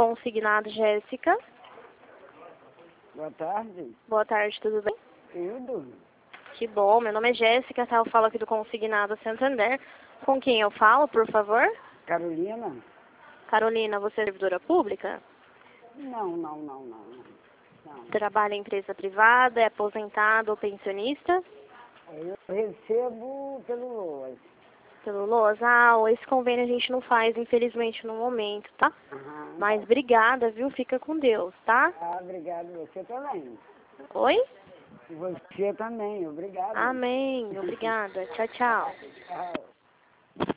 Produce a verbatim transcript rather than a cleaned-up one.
consignado, Jéssica. Boa tarde. Boa tarde, tudo bem? Tudo. Que bom, meu nome é Jéssica, tá? Eu falo aqui do consignado Santander. Com quem eu falo, por favor? Carolina? Carolina, você é servidora pública? Não, não, não, não. não. Trabalha em empresa privada, é aposentado ou pensionista? Eu recebo pelo LOAS. Pelo LOAS? Ah, esse convênio a gente não faz, infelizmente, no momento, tá? Aham. Mas obrigada, viu? Fica com Deus, tá? Ah, obrigado. Você também. Oi? Você também. Obrigado. Amém. Obrigada. Tchau, tchau. Tchau.